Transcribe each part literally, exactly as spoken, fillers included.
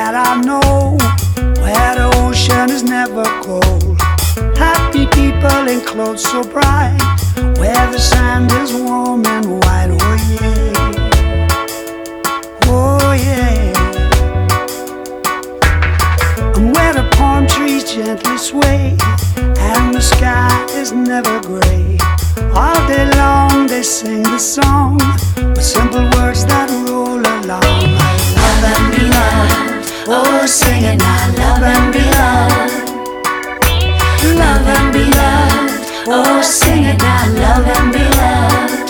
that I know, where the ocean is never cold. Happy people in clothes so bright, where the sand is warm and white. Oh yeah, oh yeah. And where the palm trees gently sway, and the sky is never gray. All day long they sing the song with simple words that roll along. Love and be loved, oh sing it now. Love and be loved, love and be loved, oh sing it now. Love and be loved.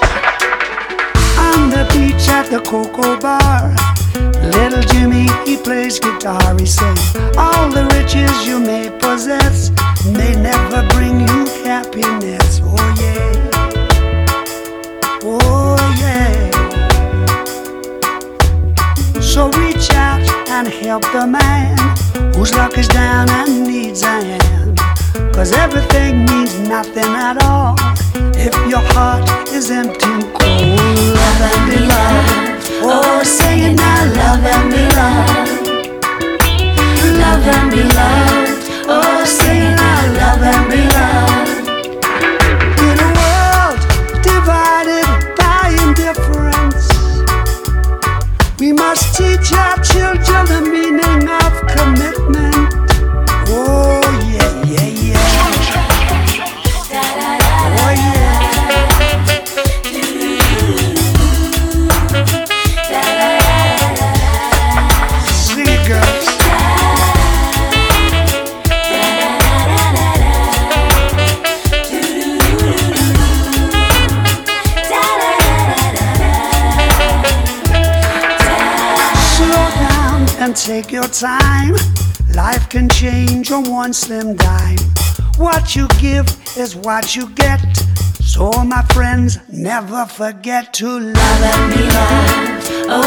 On the beach at the Cocoa Bar, little Jimmy, he plays guitar. He says, all the riches you may possess, they never bring you happiness. Oh yeah, oh yeah. So reach out and help the man whose luck is down and needs a hand. Cause everything means nothing at all if your heart is empty and cold. Love and be loved, oh sing it now. Love and be loved, love and be loved, oh sing it now. Love and be loved. In a world divided by indifference, we must teach our children the meaning of commitment. Oh yeah, yeah, yeah. Oh yeah. Sing it, girls. And take your time. Life can change on one slim dime. What you give is what you get. So my friends, never forget to love and be loved. Oh